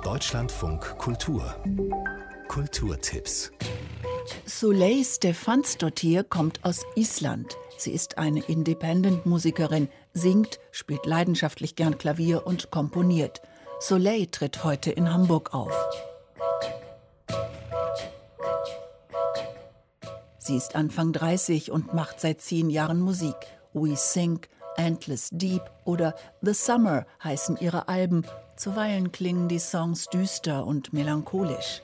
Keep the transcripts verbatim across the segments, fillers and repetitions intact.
Deutschlandfunk Kultur. Kulturtipps. Sóley Stefánsdóttir kommt aus Island. Sie ist eine Independent-Musikerin, singt, spielt leidenschaftlich gern Klavier und komponiert. Sóley tritt heute in Hamburg auf. Sie ist Anfang dreißig und macht seit zehn Jahren Musik. We Sink, Endless Deep oder The Summer heißen ihre Alben. Zuweilen klingen die Songs düster und melancholisch.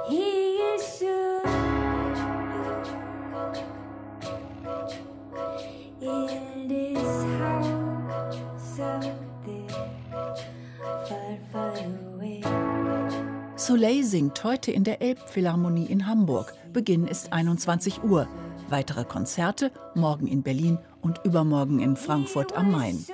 Sóley singt heute in der Elbphilharmonie in Hamburg. Beginn ist einundzwanzig Uhr. Weitere Konzerte morgen in Berlin und übermorgen in Frankfurt am Main.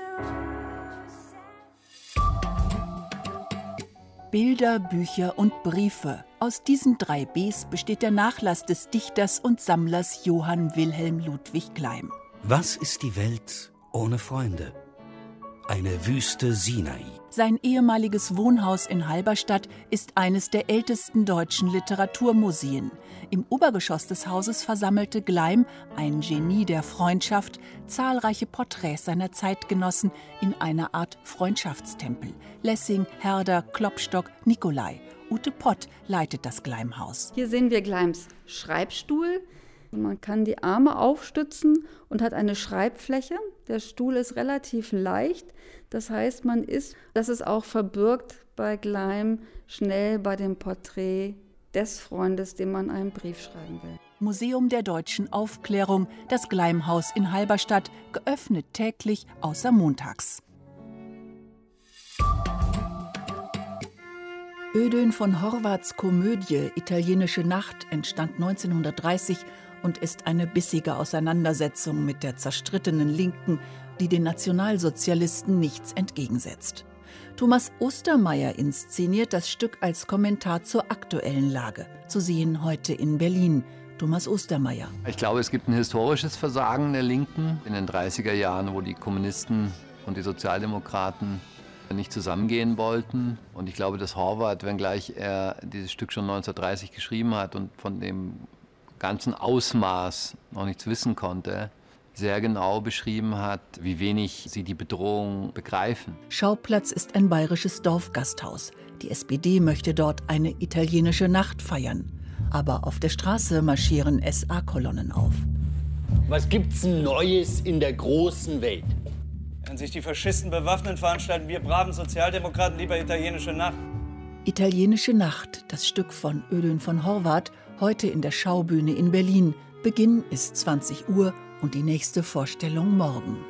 Bilder, Bücher und Briefe. Aus diesen drei Bs besteht der Nachlass des Dichters und Sammlers Johann Wilhelm Ludwig Gleim. Was ist die Welt ohne Freunde? Eine Wüste Sinai. Sein ehemaliges Wohnhaus in Halberstadt ist eines der ältesten deutschen Literaturmuseen. Im Obergeschoss des Hauses versammelte Gleim, ein Genie der Freundschaft, zahlreiche Porträts seiner Zeitgenossen in einer Art Freundschaftstempel. Lessing, Herder, Klopstock, Nicolai. Ute Pott leitet das Gleimhaus. Hier sehen wir Gleims Schreibstuhl. Man kann die Arme aufstützen und hat eine Schreibfläche. Der Stuhl ist relativ leicht. Das heißt, man ist, das ist auch verbürgt bei Gleim, schnell bei dem Porträt des Freundes, dem man einen Brief schreiben will. Museum der deutschen Aufklärung, das Gleimhaus in Halberstadt, geöffnet täglich außer montags. Ödön von Horváths Komödie Italienische Nacht entstand neunzehnhundertdreißig und ist eine bissige Auseinandersetzung mit der zerstrittenen Linken, die den Nationalsozialisten nichts entgegensetzt. Thomas Ostermeier inszeniert das Stück als Kommentar zur aktuellen Lage. Zu sehen heute in Berlin. Thomas Ostermeier. Ich glaube, es gibt ein historisches Versagen der Linken in den dreißiger Jahren, wo die Kommunisten und die Sozialdemokraten nicht zusammengehen wollten. Und ich glaube, dass Horváth, wenngleich er dieses Stück schon neunzehnhundertdreißig geschrieben hat und von dem ganzen Ausmaß noch nichts wissen konnte, sehr genau beschrieben hat, wie wenig sie die Bedrohung begreifen. Schauplatz ist ein bayerisches Dorfgasthaus. Die S P D möchte dort eine italienische Nacht feiern. Aber auf der Straße marschieren S A-Kolonnen auf. Was gibt's Neues in der großen Welt? Wenn sich die Faschisten bewaffnen, veranstalten wir braven Sozialdemokraten lieber italienische Nacht. Italienische Nacht, das Stück von Ödön von Horváth, heute in der Schaubühne in Berlin. Beginn ist zwanzig Uhr und die nächste Vorstellung morgen.